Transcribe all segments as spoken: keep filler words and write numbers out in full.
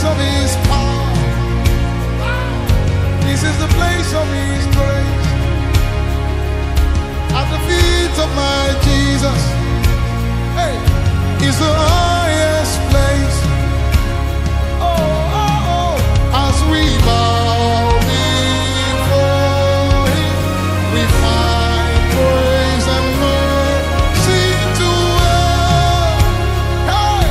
place of His power. This is the place of His grace. At the feet of my Jesus, hey, is the highest place. Oh, oh, oh, as we bow before Him, we find grace and mercy to help. Hey,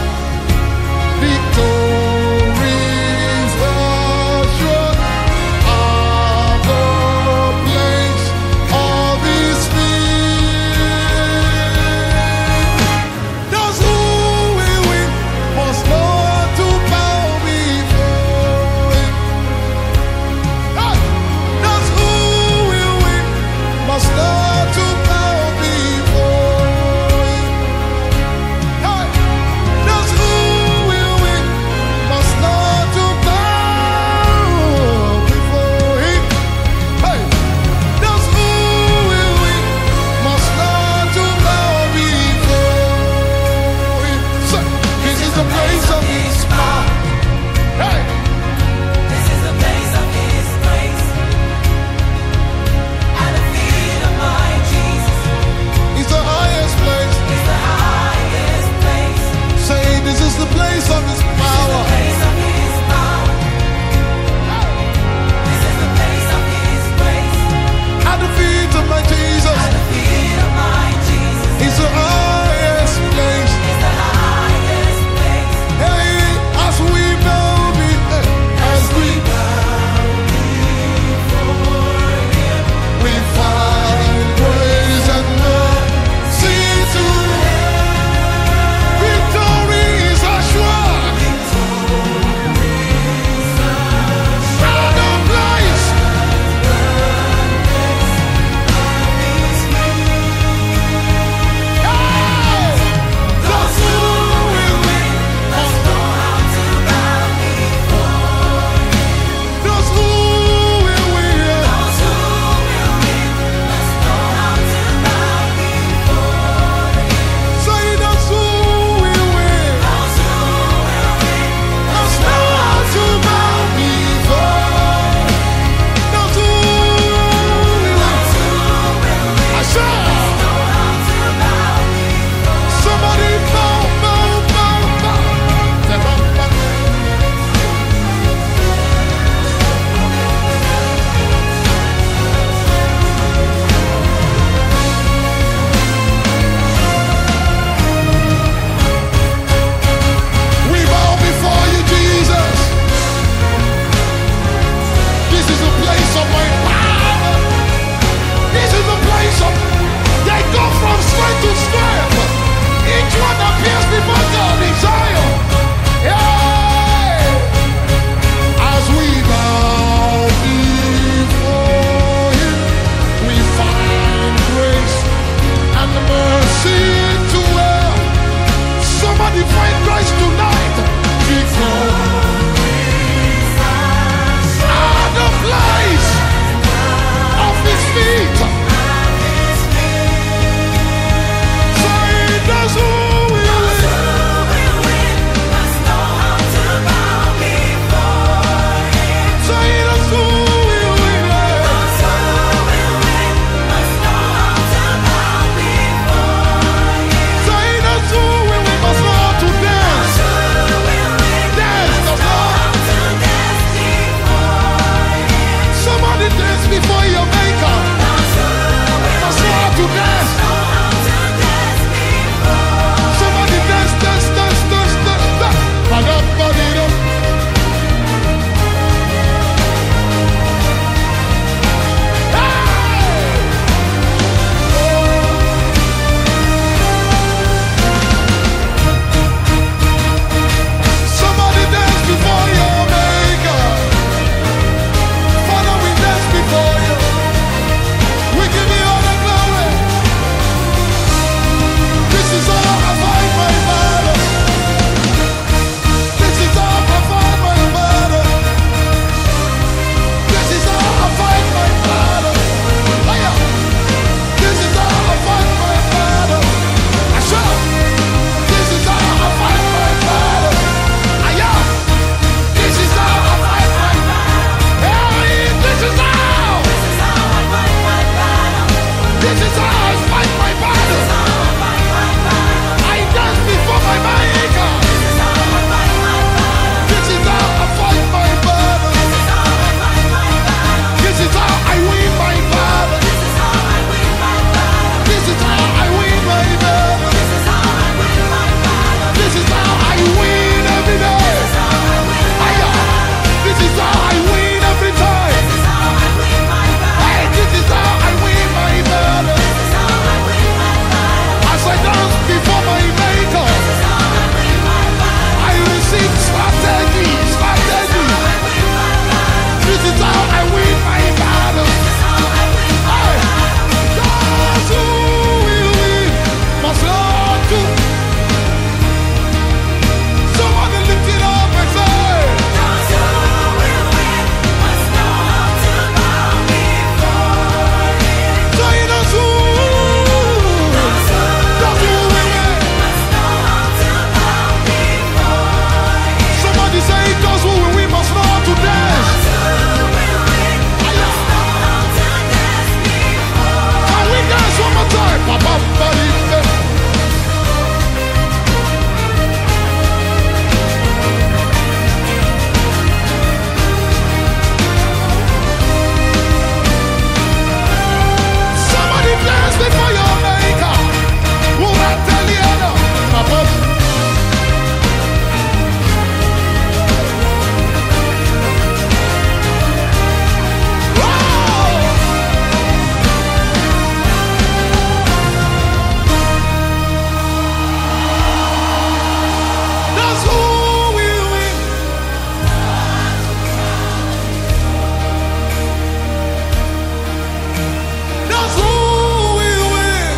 victories assured are the place of His feet. Those who This is how I fight my battle. I dance before my maker. This is how I fight my battle. This is how I win my battle. This is how I win my battle. This is how I win every day. This is how I win every time. Hey, this is how I win my battle. As I dance before my maker, I receive strategy, strategy. This is how I win my battle. Hey, those who will win must learn to. Somebody lift it up and say, those who will win must know how to bow before Him. Say those who, those who will win must know how to bow before Him. Somebody say those who will win must know how to dance. Can we dance one more time? Ba-ba-ba-dee. Somebody dance before your maker. Who that tell the other? Ba-ba. That's who will win. That's who will win.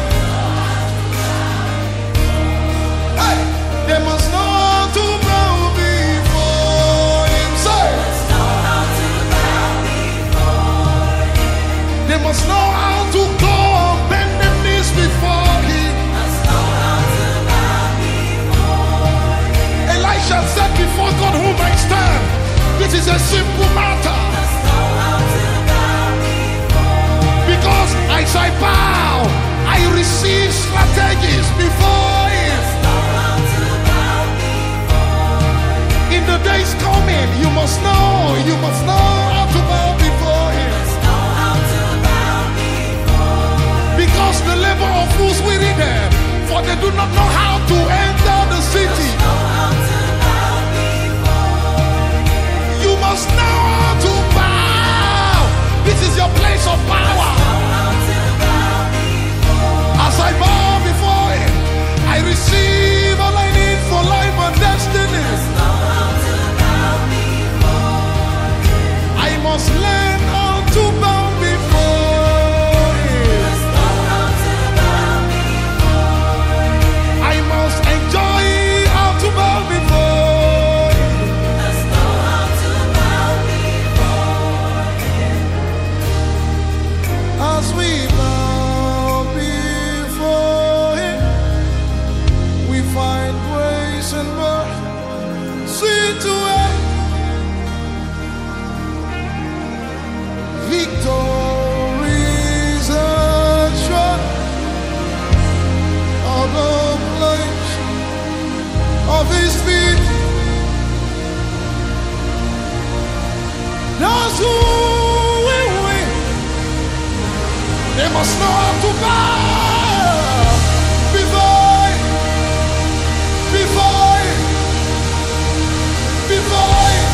Hey, they must know how to bow before Him. Say, they must know how to go and bend their knees before Him. Elisha said before God whom I stand. This is a simple matter. Because as I bow, I receive strategies before Him. In the days coming, you must know, you must know how to bow before Him. Because the labor of fools weary them, for they do not know how to enter the city. You must know how to bow. This is your place of power. As I bow before Him, I receive all I need for life and destiny. I must learn how to bow before Him. I must enjoy how to bow before Him. As we bow before Him, we find grace and mercy to end. Victories assured of the place of His feet. Those who will win, they must know how to bow before Him, before Him, before Him,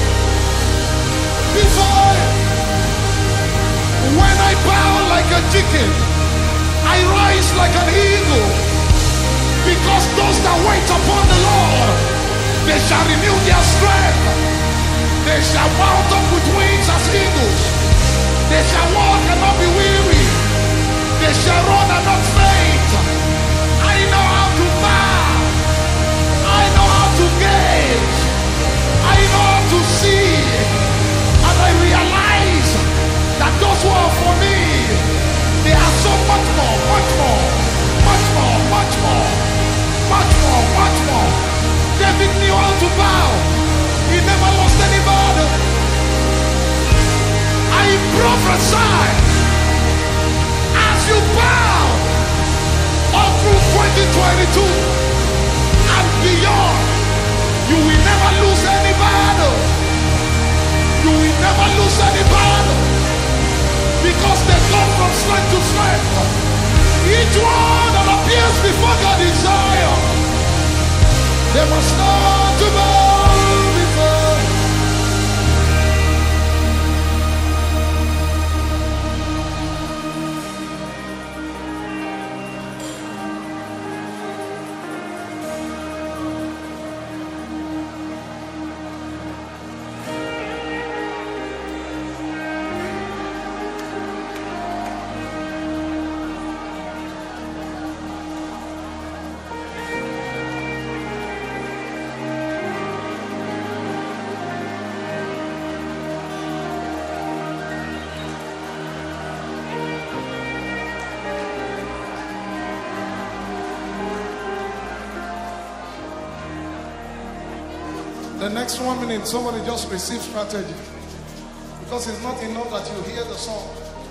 before Him. When I bow like a chicken, I rise like an eagle. Because those that wait upon the Lord, they shall renew their strength. They shall mount up with wings as eagles. They shall walk and not be weary. They shall run and not faint. I know how to bow. I know how to gaze. I know how to see. And I realize that those who are for me, they are so much more, much more, much more, much more, much more, much more. David knew how to bow. He never lost any battle. I prophesy, as you never lose any battle because they come from strength to strength. Each one that appears before God is Zion. They must not to bow before. The next one minute, somebody just receive strategy. Because it's not enough that you hear the song,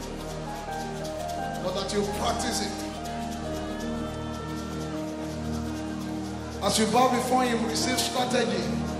but that you practice it. As you bow before him, receive strategy.